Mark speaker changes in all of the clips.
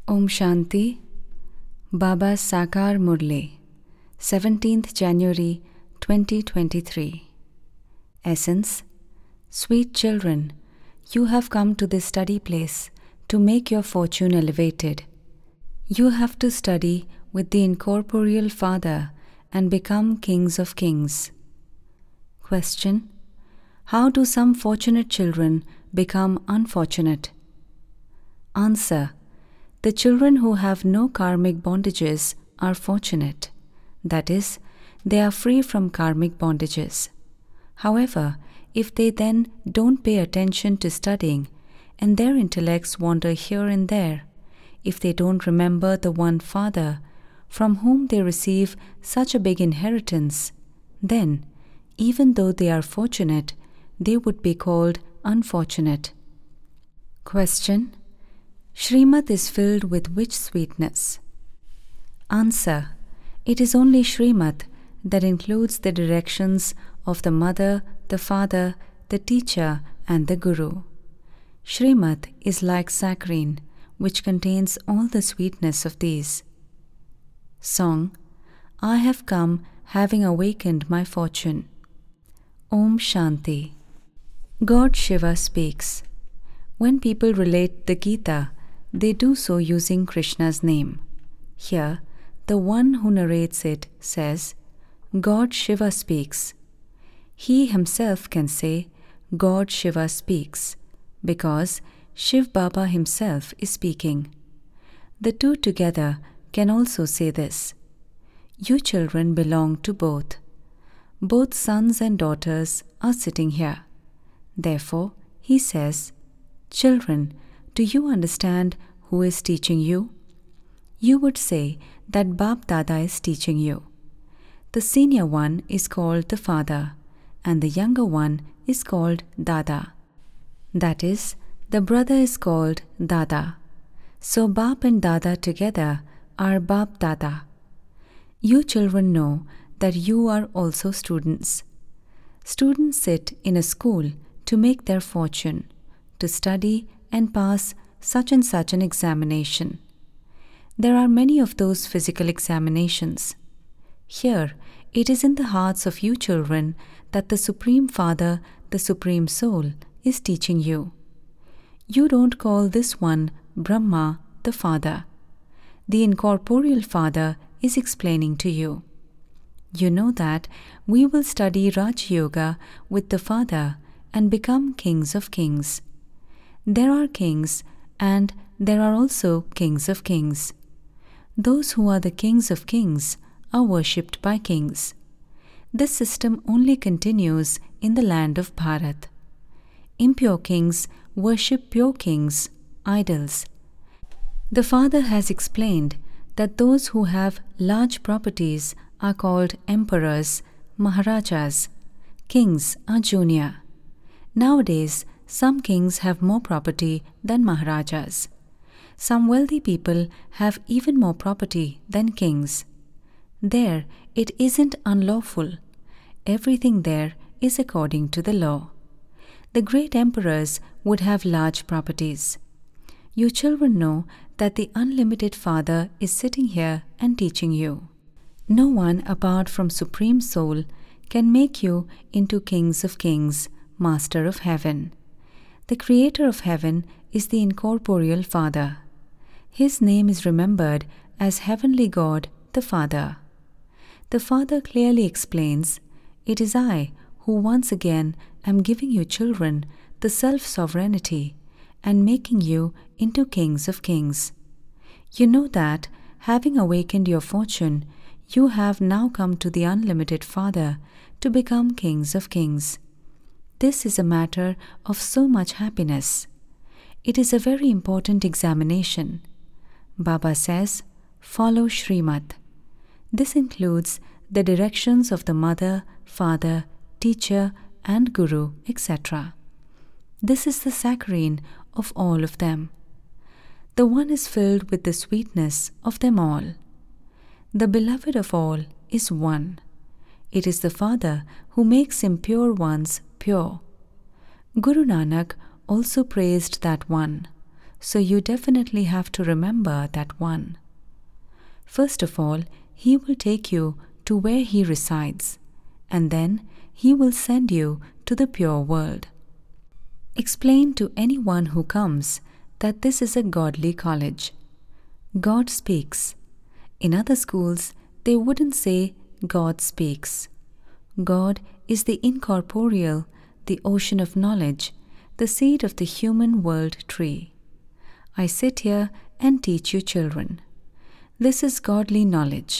Speaker 1: Om Shanti. Baba Sakar Murli, 17th January 2023. Essence. Sweet children, you have come to this study place to make your fortune elevated. You have to study with the incorporeal Father and become kings of kings. Question. How do some fortunate children become unfortunate? Answer. The children who have no karmic bondages are fortunate. That is, they are free from karmic bondages. However, if they then don't pay attention to studying and their intellects wander here and there, if they don't remember the one Father from whom they receive such a big inheritance, then, even though they are fortunate, they would be called unfortunate. Question. Srimad is filled with which sweetness? Answer. It is only Srimad that includes the directions of the mother, the father, the teacher, and the guru. Srimad is like saccharine, which contains all the sweetness of these. Song. I have come having awakened my fortune. Om Shanti. God Shiva speaks. When people relate the Gita, they do so using Krishna's name. Here, the one who narrates it says, God Shiva speaks. He himself can say, God Shiva speaks, because Shiv Baba himself is speaking. The two together can also say this. You children belong to both. Both sons and daughters are sitting here. Therefore, he says, Children, do you understand who is teaching you? You would say that Bap Dada is teaching you. The senior one is called the father, and the younger one is called Dada. That is, the brother is called Dada. So Bap and Dada together are Bap Dada. You children know that you are also students. Students sit in a school to make their fortune, to study and pass such and such an examination. There are many of those physical examinations. Here, it is in the hearts of you children that the Supreme Father, the Supreme Soul, is teaching you. You don't call this one Brahma, the Father. The incorporeal Father is explaining to you. You know that we will study Raj Yoga with the Father and become kings of kings. There are kings and there are also kings of kings. Those who are the kings of kings are worshipped by kings. This system only continues in the land of Bharat. Impure kings worship pure kings, idols. The Father has explained that those who have large properties are called emperors, maharajas. Kings are junior. Nowadays, some kings have more property than maharajas. Some wealthy people have even more property than kings. There, it isn't unlawful. Everything there is according to the law. The great emperors would have large properties. You children know that the unlimited Father is sitting here and teaching you. No one apart from Supreme Soul can make you into kings of kings, master of heaven. The creator of heaven is the incorporeal Father. His name is remembered as Heavenly God, the Father. The Father clearly explains, It is I who once again am giving you children the self-sovereignty and making you into kings of kings. You know that, having awakened your fortune, you have now come to the unlimited Father to become kings of kings. This is a matter of so much happiness. It is a very important examination. Baba says, follow Srimad. This includes the directions of the mother, father, teacher, and guru, etc. This is the saccharine of all of them. The one is filled with the sweetness of them all. The beloved of all is one. It is the Father who makes impure ones pure. Guru Nanak also praised that one. so you definitely have to remember that one. First of all, he will take you to where he resides, and then he will send you to the pure world. Explain to anyone who comes that this is a godly college. God speaks. In other schools, they wouldn't say God speaks. God is the incorporeal, the ocean of knowledge, the seed of the human world tree. I sit here and teach you children. This is godly knowledge.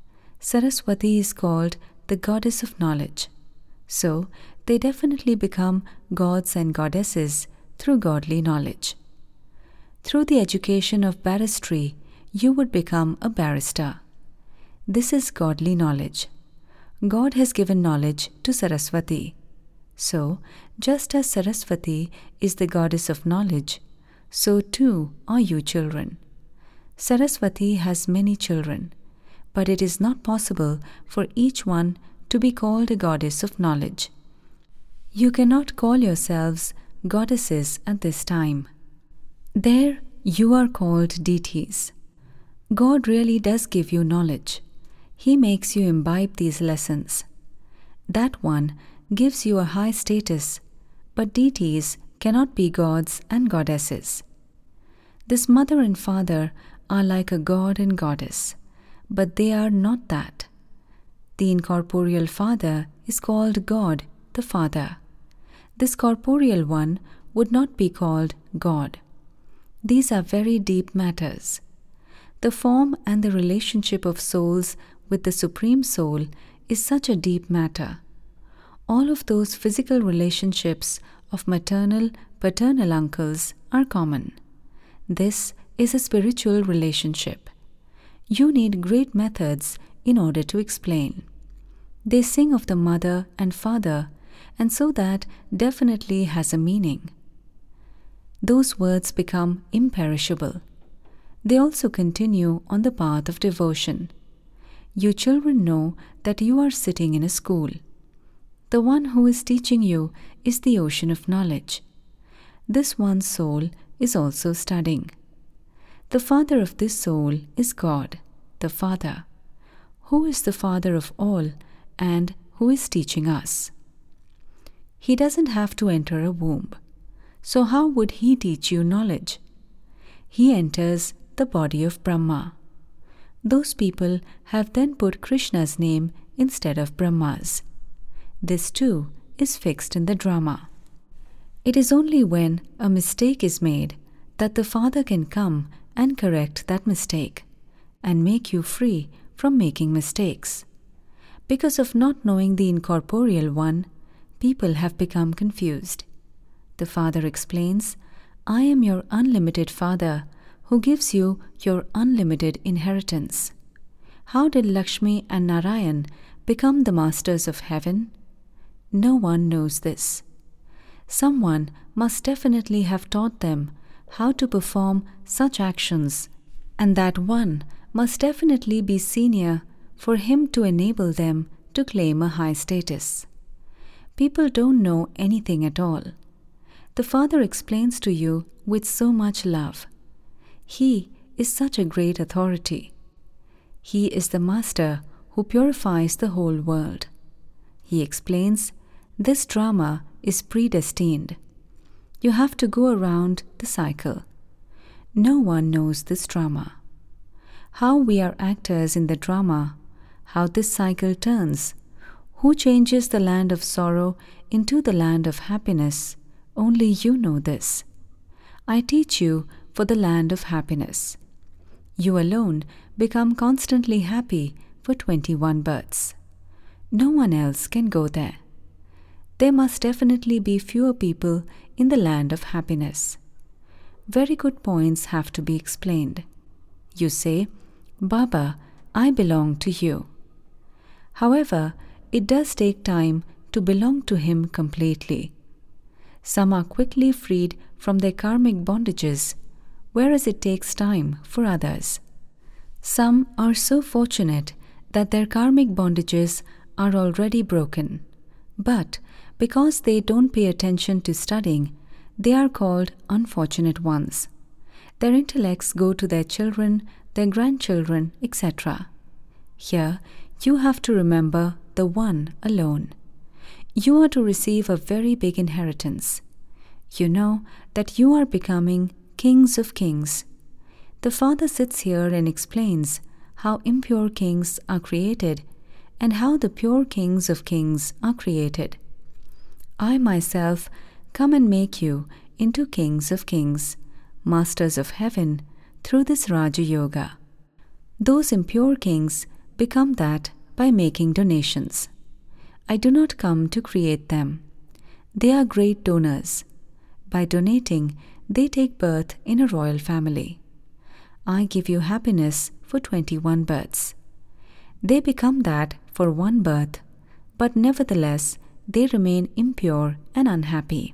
Speaker 1: Saraswati is called the goddess of knowledge. So, they definitely become gods and goddesses through godly knowledge. Through the education of barristry, you would become a barrister. This is godly knowledge. God has given knowledge to Saraswati. So, just as Saraswati is the goddess of knowledge, so too are you children. Saraswati has many children, but it is not possible for each one to be called a goddess of knowledge. You cannot call yourselves goddesses at this time. There you are called deities. God really does give you knowledge. He makes you imbibe these lessons. That one gives you a high status, but deities cannot be gods and goddesses. This mother and father are like a god and goddess, but they are not that. The incorporeal father is called God, the Father. This corporeal one would not be called God. These are very deep matters. The form and the relationship of souls with the Supreme Soul is such a deep matter. All of those physical relationships of maternal, paternal uncles are common. This is a spiritual relationship. You need great methods in order to explain. They sing of the mother and father, and so that definitely has a meaning. Those words become imperishable. They also continue on the path of devotion. You children know that you are sitting in a school. The one who is teaching you is the ocean of knowledge. This one soul is also studying. The father of this soul is God, the Father. Who is the Father of all and who is teaching us? He doesn't have to enter a womb. So how would he teach you knowledge? He enters the body of Brahma. Those people have then put Krishna's name instead of Brahma's. This too is fixed in the drama. It is only when a mistake is made that the Father can come and correct that mistake and make you free from making mistakes. Because of not knowing the incorporeal one, people have become confused. The Father explains, I am your unlimited Father who gives you your unlimited inheritance. How did Lakshmi and Narayan become the masters of heaven? No one knows this. Someone must definitely have taught them how to perform such actions, and that one must definitely be senior for him to enable them to claim a high status. People don't know anything at all. The Father explains to you with so much love. He is such a great authority. He is the Master who purifies the whole world. He explains, this drama is predestined. You have to go around the cycle. No one knows this drama. How we are actors in the drama, how this cycle turns, who changes the land of sorrow into the land of happiness, only you know this. I teach you for the land of happiness. You alone become constantly happy for 21 births. No one else can go there. There must definitely be fewer people in the land of happiness. Very good points have to be explained. You say, Baba, I belong to you. However, it does take time to belong to him completely. Some are quickly freed from their karmic bondages, whereas it takes time for others. Some are so fortunate that their karmic bondages are already broken, but because they don't pay attention to studying, they are called unfortunate ones. Their intellects go to their children, their grandchildren, etc. Here, you have to remember the one alone. You are to receive a very big inheritance. You know that you are becoming kings of kings. The Father sits here and explains how impure kings are created and how the pure kings of kings are created. I myself come and make you into kings of kings, masters of heaven, through this Raja Yoga. Those impure kings become that by making donations. I do not come to create them. They are great donors. By donating, they take birth in a royal family. I give you happiness for 21 births. They become that for one birth, but nevertheless they remain impure and unhappy.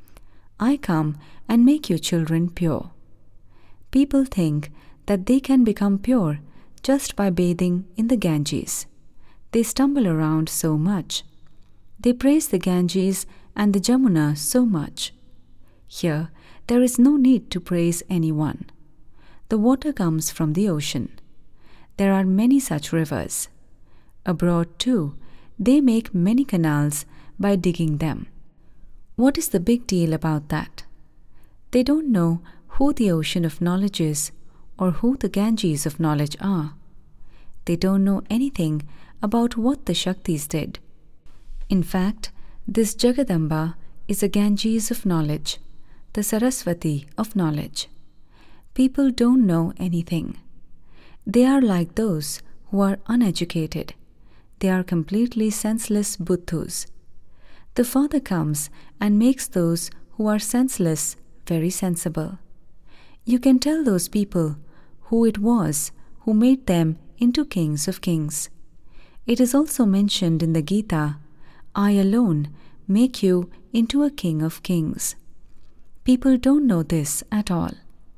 Speaker 1: I come and make your children pure. People think that they can become pure just by bathing in the Ganges. They stumble around so much. They praise the Ganges and the Jamuna so much. Here, there is no need to praise anyone. The water comes from the ocean. There are many such rivers. Abroad, too, they make many canals by digging them. What is the big deal about that? They don't know who the ocean of knowledge is or who the Ganges of knowledge are. They don't know anything about what the Shaktis did. In fact, this Jagadamba is a Ganges of knowledge, the Saraswati of knowledge. People don't know anything. They are like those who are uneducated. They are completely senseless buddhus. The Father comes and makes those who are senseless very sensible. You can tell those people who it was who made them into kings of kings. It is also mentioned in the Gita, I alone make you into a king of kings. People don't know this at all.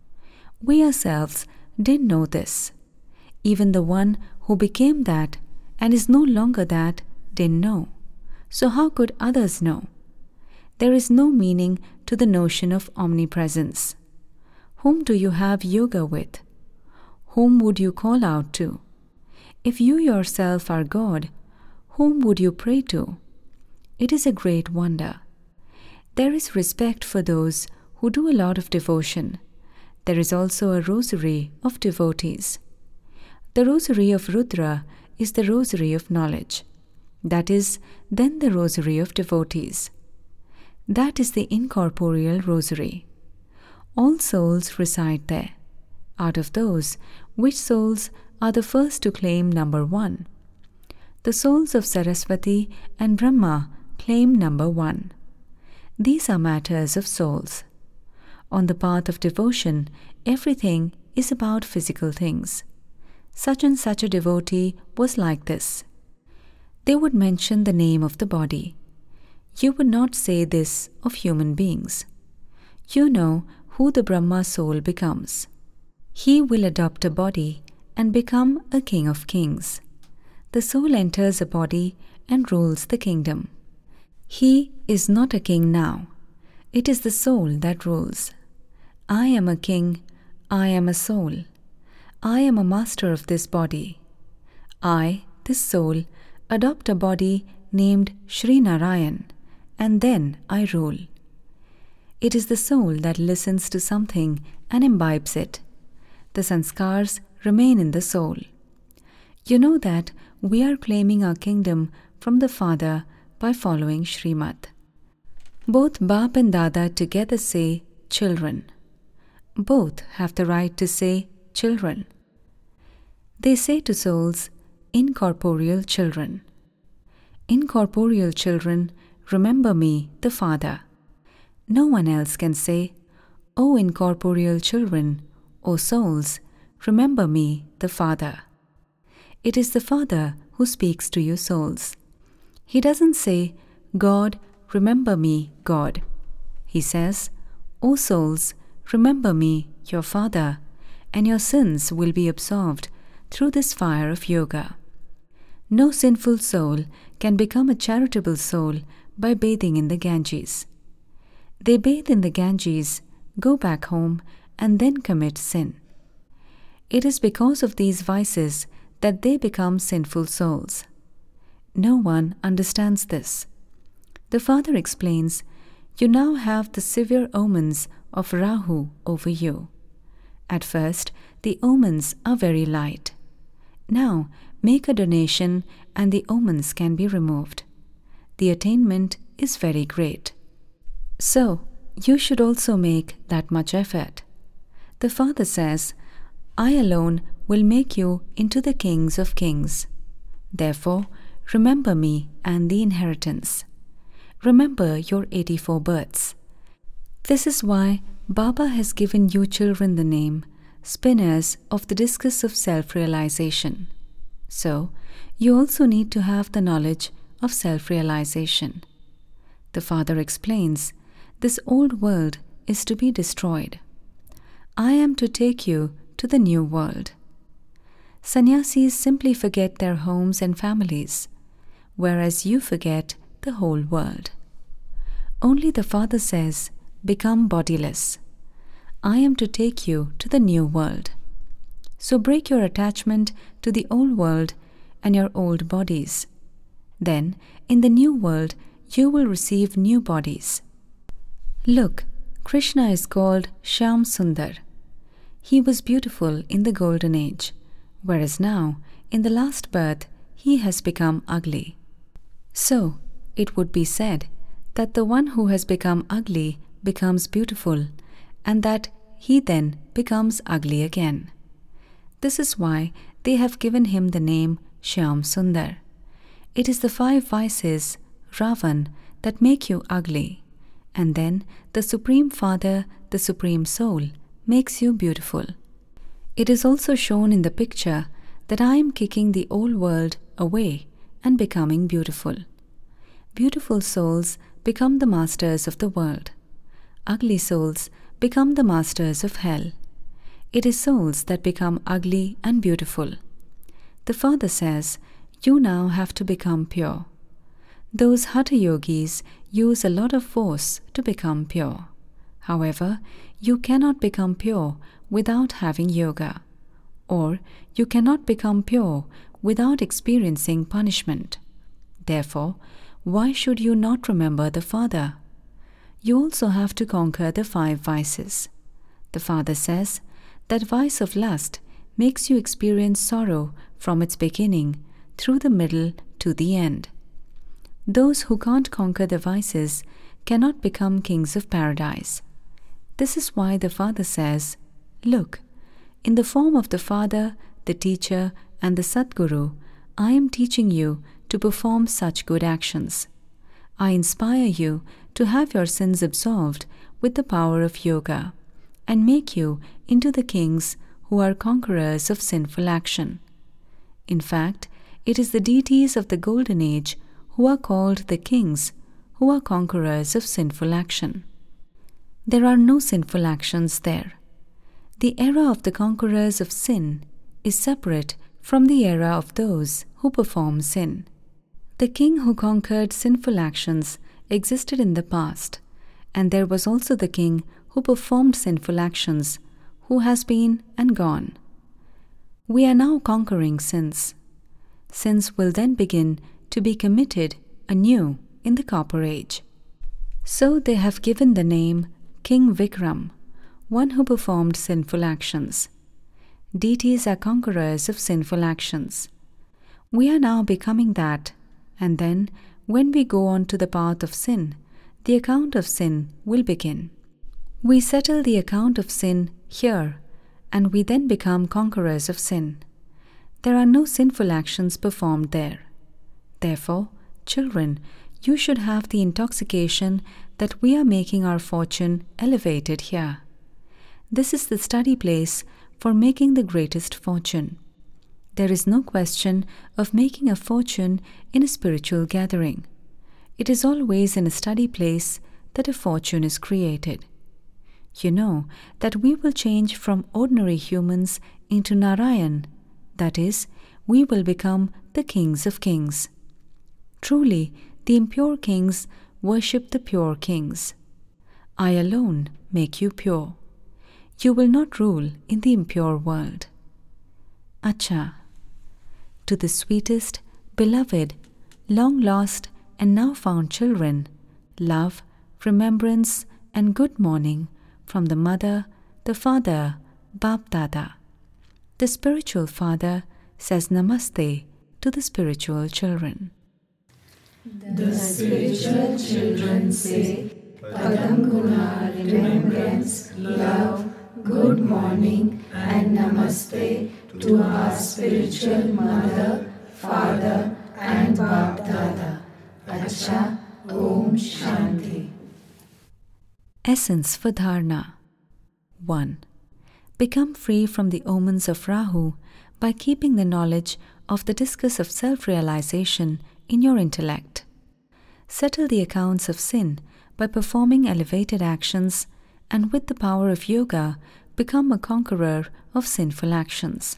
Speaker 1: We ourselves didn't know this. Even the one who became that and is no longer that didn't know. So how could others know? There is no meaning to the notion of omnipresence. Whom do you have yoga with? Whom would you call out to? If you yourself are God, whom would you pray to? It is a great wonder. There is respect for those who do a lot of devotion. There is also a rosary of devotees. The rosary of Rudra is the rosary of knowledge. That is then the rosary of devotees. That is the incorporeal rosary. All souls reside there. Out of those, which souls are the first to claim number 1? The souls of Saraswati and Brahma claim number 1. These are matters of souls. On the path of devotion, everything is about physical things. Such and such a devotee was like this. They would mention the name of the body. You would not say this of human beings. You know who the Brahma soul becomes. He will adopt a body and become a king of kings. The soul enters a body and rules the kingdom. He is not a king now. It is the soul that rules. I am a king, I am a soul. I am a master of this body. I, this soul, adopt a body named Sri Narayan, and then I rule. It is the soul that listens to something and imbibes it. The sanskars remain in the soul. You know that we are claiming our kingdom from the Father by following Srimad. Both Baap and Dada together say children. Both have the right to say children. They say to souls, incorporeal children. Incorporeal children, remember me, the Father. No one else can say, O incorporeal children, O souls, remember me, the Father. It is the Father who speaks to you souls. He doesn't say, God, remember me, God. He says, O souls, remember me, your Father, and your sins will be absolved through this fire of yoga. No sinful soul can become a charitable soul by bathing in the Ganges. They bathe in the Ganges, go back home, and then commit sin. It is because of these vices that they become sinful souls. No one understands this. The Father explains, you now have the severe omens of Rahu over you. At first, the omens are very light. Now, make a donation and the omens can be removed. The attainment is very great. So, you should also make that much effort. The Father says, I alone will make you into the kings of kings. Therefore, remember me and the inheritance. Remember your 84 births. This is why Baba has given you children the name spinners of the discus of self-realization. So, you also need to have the knowledge of self-realization. The Father explains, this old world is to be destroyed. I am to take you to the new world. Sannyasis simply forget their homes and families, whereas you forget the whole world. Only the Father says, become bodiless. I am to take you to the new world. So break your attachment to the old world and your old bodies. Then, in the new world, you will receive new bodies. Look, Krishna is called Shyam Sundar. He was beautiful in the golden age, whereas now, in the last birth, he has become ugly. So, it would be said that the one who has become ugly becomes beautiful, and that he then becomes ugly again. This is why they have given him the name Shyam Sundar. It is the 5 vices, Ravan, that make you ugly, and then the Supreme Father, the Supreme Soul, makes you beautiful. It is also shown in the picture that I am kicking the old world away and becoming beautiful. Beautiful souls become the masters of the world. Ugly souls become the masters of hell. It is souls that become ugly and beautiful. The Father says, you now have to become pure. Those Hatha yogis use a lot of force to become pure. However, you cannot become pure without having yoga, or you cannot become pure without experiencing punishment. Therefore, why should you not remember the Father? You also have to conquer the 5 vices. The Father says that vice of lust makes you experience sorrow from its beginning through the middle to the end. Those who can't conquer the vices cannot become kings of paradise. This is why the Father says, look, in the form of the Father, the Teacher, and the Sadguru, I am teaching you to perform such good actions. I inspire you to have your sins absolved with the power of yoga, and make you into the kings who are conquerors of sinful action. In fact, it is the deities of the golden age who are called the kings who are conquerors of sinful action. There are no sinful actions there. The era of the conquerors of sin is separate from the era of those who perform sin. The king who conquered sinful actions existed in the past, and there was also the king who performed sinful actions, who has been and gone. We are now conquering sins. Sins will then begin to be committed anew in the Copper Age. So they have given the name King Vikram, one who performed sinful actions. Deities are conquerors of sinful actions. We are now becoming that, and then, when we go on to the path of sin, the account of sin will begin. We settle the account of sin here, and we then become conquerors of sin. There are no sinful actions performed there. Therefore, children, you should have the intoxication that we are making our fortune elevated here. This is the study place for making the greatest fortune. There is no question of making a fortune in a spiritual gathering. It is always in a study place that a fortune is created. You know that we will change from ordinary humans into Narayan, that is, we will become the kings of kings. Truly, the impure kings worship the pure kings. I alone make you pure. You will not rule in the impure world. Acha. To the sweetest, beloved, long-lost and now found children, love, remembrance and good morning from the mother, the father, Bap Dada. The spiritual father says Namaste to the spiritual children.
Speaker 2: The spiritual children say Padam Guna, remembrance, love, good morning and Namaste to our spiritual mother, father and Bap Dada. Acha, Om Shanti.
Speaker 1: Essence for Dharna. 1. Become free from the omens of Rahu by keeping the knowledge of the discus of self-realization in your intellect. Settle the accounts of sin by performing elevated actions, and with the power of yoga, become a conqueror of sinful actions.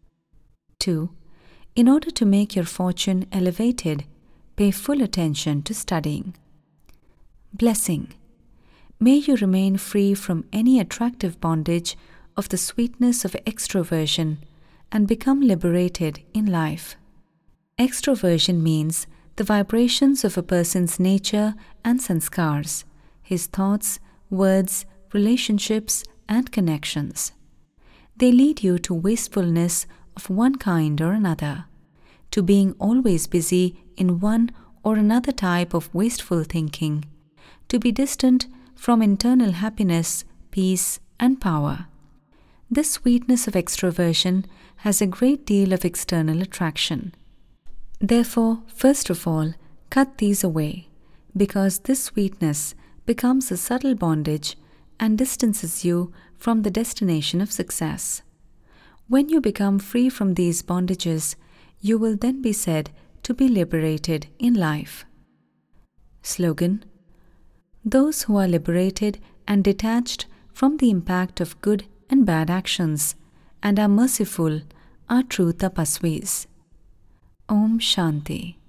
Speaker 1: 2. In order to make your fortune elevated, pay full attention to studying. Blessing. May you remain free from any attractive bondage of the sweetness of extroversion and become liberated in life. Extroversion means the vibrations of a person's nature and sanskars, his thoughts, words, relationships, and connections. They lead you to wastefulness of one kind or another, to being always busy in one or another type of wasteful thinking, to be distant from internal happiness, peace, and power. This sweetness of extroversion has a great deal of external attraction. Therefore, first of all, cut these away, because this sweetness becomes a subtle bondage and distances you from the destination of success. When you become free from these bondages, you will then be said to be liberated in life. Slogan: Those who are liberated and detached from the impact of good and bad actions and are merciful are true tapasvis. Om Shanti.